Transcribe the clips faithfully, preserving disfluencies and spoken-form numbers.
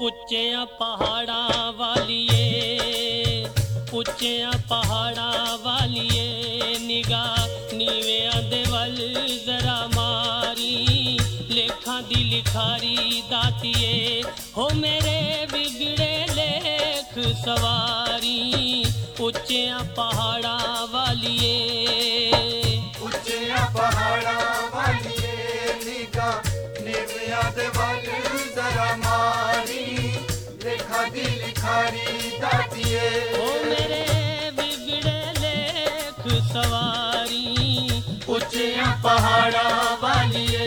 ਉੱਚਿਆਂ ਪਹਾੜਾਂ ਵਾਲੀਏ, ਉੱਚਿਆਂ ਪਹਾੜਾਂ ਵਾਲੀਏ, ਨਿਗਾਹ ਨੀਵਿਆਂ ਦੇ ਵੱਲ ਜ਼ਰਾ ਮਾਰੀ, ਲੇਖਾਂ ਦੀ ਲਿਖਾਰੀ ਦਾਤੀਏ, ਹੋ ਮੇਰੇ ਵਿਗੜੇ ਲੇਖ ਸਵਾਰੀ, ਉੱਚਿਆਂ ਪਹਾੜਾਂ ਵਾਲੀਏ, ਉੱਚਿਆਂ ਪਹਾੜਾਂ ਵਾਲੀਏ, ਨਿਗਾਹ ਨੀਵਿਆਂ ਦੇ ਵੱਲ ਜ਼ਰਾ ਮਾਰੀ, ਲੇਖਾਂ ਦੀ ਲਿਖਾਰੀ ਦਾਤੀਏ, ਹੋ ਮੇਰੇ ਵਿਗੜੇ ਲੇਖ ਸਵਾਰੀ, ਉੱਚਿਆਂ ਪਹਾੜਾਂ ਵਾਲੀਏ।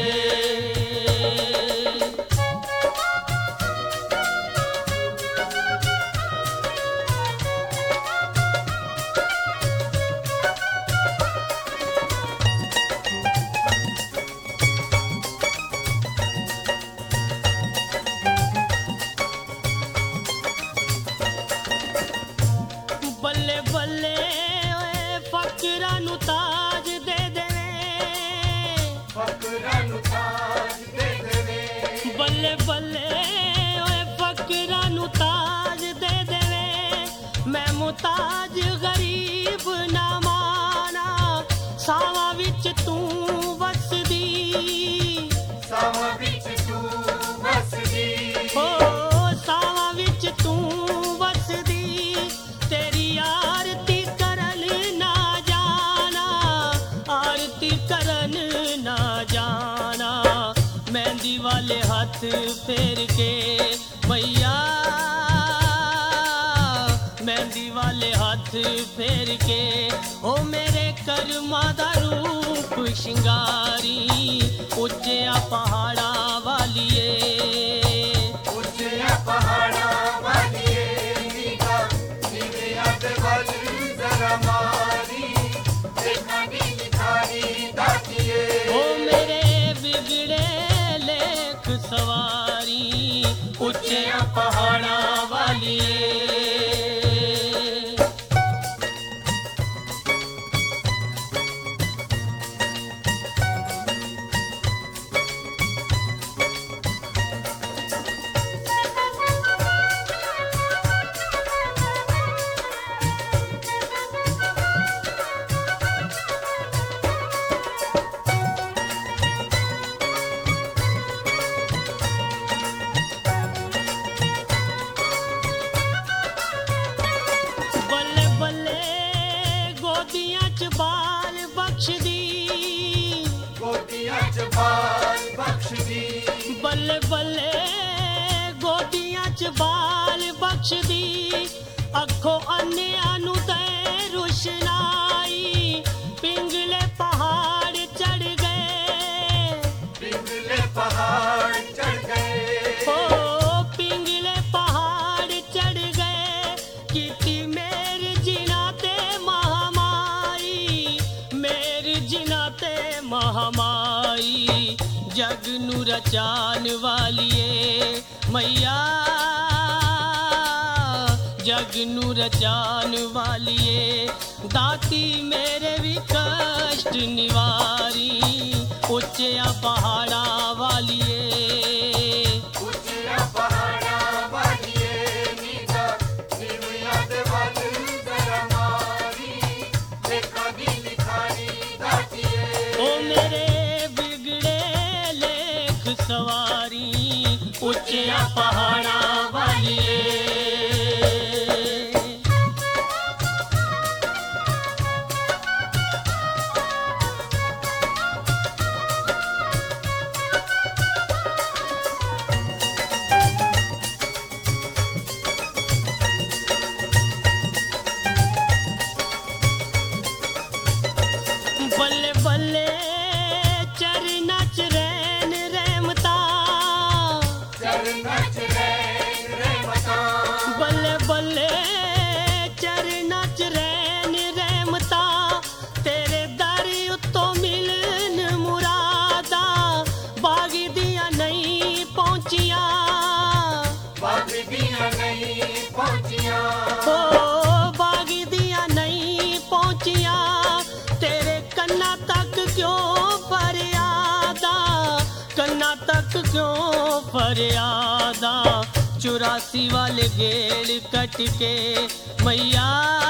ਬੱਲੇ ਬੱਲੇ ਓਏ ਫਕਰਾਂ ਨੂੰ ਤਾਜ ਦੇ ਦੇਵੇ, ਫਕਰਾਂ ਨੂੰ ਤਾਜ ਦੇ ਦੇਵੇ, ਬੱਲੇ ਬੱਲੇ ਓਏ ਫਕਰਾਂ ਨੂੰ ਤਾਜ ਦੇ ਦੇਵੇ, ਮੈਂ ਮੁਤਾਜ ਗਰੀਬ ਨਾ ਮਾਨਾ, ਸਾਵਾਂ ਵਿੱਚ ਤੂੰ ਵਸਦੀ, ਸਾਵਾਂ ਵਿੱਚ ਤੂੰ ਵਸਦੀ, ਹੋ ਸਾਵਾਂ ਵਿੱਚ ਤੂੰ ਵਸਦੀ, ਤੇਰੀ ਆਰਤੀ ਕਰਨ ਨਾ ਜਾਣਾ, ਆਰਤੀ ਕਰਨ ਨਾ ਜਾਣਾ, ਮਹਿੰਦੀ ਵਾਲੇ ਹੱਥ ਫੇਰ ਕੇ ਮਈਆ, ਮਹਿੰਦੀ ਵਾਲੇ ਹੱਥ ਫੇਰ ਕੇ, ਓ ਮੇਰੇ ਕਰਮਾਂ ਦਾ ਰੂਪ ਸ਼ਿੰਗਾਰੀ, ਉੱਚਿਆਂ ਪਹਾੜਾਂ ਵਾਲੀਏ, ਉੱਚਿਆਂ ਪਹਾੜਾਂ ਵਾਲੀਏ, ਨਿਗਾਹ ਨੀਵਿਆਂ ਦੇ ਵੱਲ ਜ਼ਰਾ ਮਾਰੀ, ਲੇਖਾਂ ਦੀ ਲਿਖਾਰੀ ਦਾਤੀਏ, ਓ ਮੇਰੇ ਵਿਗੜੇ ਲੇਖ ਸਵਾਰੀ, ਉੱਚਿਆਂ ਪਹਾੜਾਂ ਵਾਲੀਏ। ਬੱਲੇ ਬੱਲੇ ਗੋਦੀਆਂ ਚ ਬਾਲ ਬਖਸ਼ਦੀ, ਗੋਦੀਆਂ ਚ ਬਾਲ ਬਖਸ਼ਦੀ, ਬੱਲੇ ਬੱਲੇ ਗੋਦੀਆਂ ਚ ਬਾਲ ਬਖਸ਼ਦੀ, ਅੱਖੋਂ ਅੰਨਿਆਂ ਨੂੰ ਦੇ ਰੁਸ਼ਨਾਈ, ਪਿੰਗਲੇ ਪਹਾੜ ਚੜ ਗਏ, ਪਿੰਗਲੇ ਪਹਾੜ ਚੜ ਗਏ, ਓ ਪਿੰਗਲੇ ਪਹਾੜ ਚੜ ਗਏ, ਕੀਤੀ ਮੇਰ ਜਿਨਾ ਤੇ ਮਹਾਮਾਈ, ਮੇਰ ਜਿਨਾ ਤੇ ਮਹਾਮਾਈ, ਜਗ ਨੂੰ ਰਚਾਨ ਵਾਲੀਏ ਮਈਆ, ਜਗ ਨੂੰ ਰਚਾਨ ਵਾਲੀਏ, ਦਾਤੀ ਮੇਰੇ ਵੀ ਕਸ਼ਟ ਨਿਵਾਰੀ, ਉੱਚਿਆਂ ਪਹਾੜਾਂ ਵਾਲੀਏ, ਉੱਚਿਆਂ ਪਹਾੜਾਂ ਵਾਲੀਏ, ਨਿਗਾਹ ਨੀਵਿਆਂ ਦੇ ਵੱਲ ਜ਼ਰਾ ਮਾਰੀ, ਲੇਖਾਂ ਦੀ ਲਿਖਾਰੀ ਦਾਤੀਏ, ਓ ਮੇਰੇ ਵਿਗੜੇ ਲੇਖ ਸਵਾਰੀ, ਉੱਚਿਆਂ ਪਹਾੜਾਂ ਵਾਲੀਏ। ਬੱਲੇ ਬੱਲੇ ਚਰਨਾਂ ਚ ਰਹਿਣ ਰਹਿਮਤਾਂ, ਚਰਨਾਂ ਚ ਰਹਿਣ ਰਹਿਮਤਾਂ, ਬੱਲੇ ਬੱਲੇ ਚਰਨਾਂ ਚ ਰਹਿਣ ਰਹਿਮਤਾਂ, ਤੇਰੇ ਦਰ ਉੱਤੋਂ ਮਿਲਣ ਮੁਰਾਦਾਂ, ਬਾਗ ਦੀਆਂ ਨਹੀਂ ਪਹੁੰਚੀਆਂ, ਬਾਗ ਦੀਆਂ ਨਹੀਂ ਪਹੁੰਚੀਆਂ, ਓ ਬਾਗ ਦੀਆਂ ਨਹੀਂ ਪਹੁੰਚੀਆਂ, ਤੇਰੇ ਕੰਨਾਂ ਤੱਕ ਕਿਉਂ ਫਰਿਆਦਾਂ, ਕੰਨਾਂ ਤੱਕ ਕਿਉਂ ਫਰਿਆਦਾਂ, चौरासी वाले गेड़ कट के मैया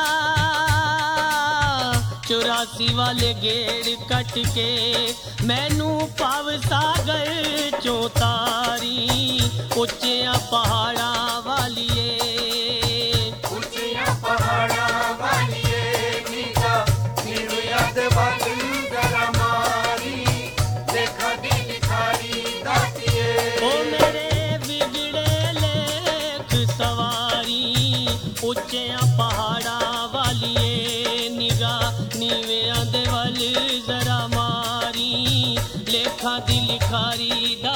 चौरासी वाले गेड़ कट के मैनू भव सागर चों तारी उच्चिया पहाड़ा वालिए ਉੱਚੀਆਂ ਪਹਾੜਾਂ ਵਾਲੀਏ ਨੀਗਾ ਨੀਵਿਆਂ ਦੇ ਵੱਲ ਜ਼ਰਾ ਮਾਰੀ ਲੇਖਾਂ ਦੀ ਲਿਖਾਰੀ ਦਾਤੀਏ ओ मेरे बिगड़े लेख सवारी उच्चिया पहाड़ा वालिए निगाह नीवियां दे वल जरा मारी लेखा दी लिखारी दा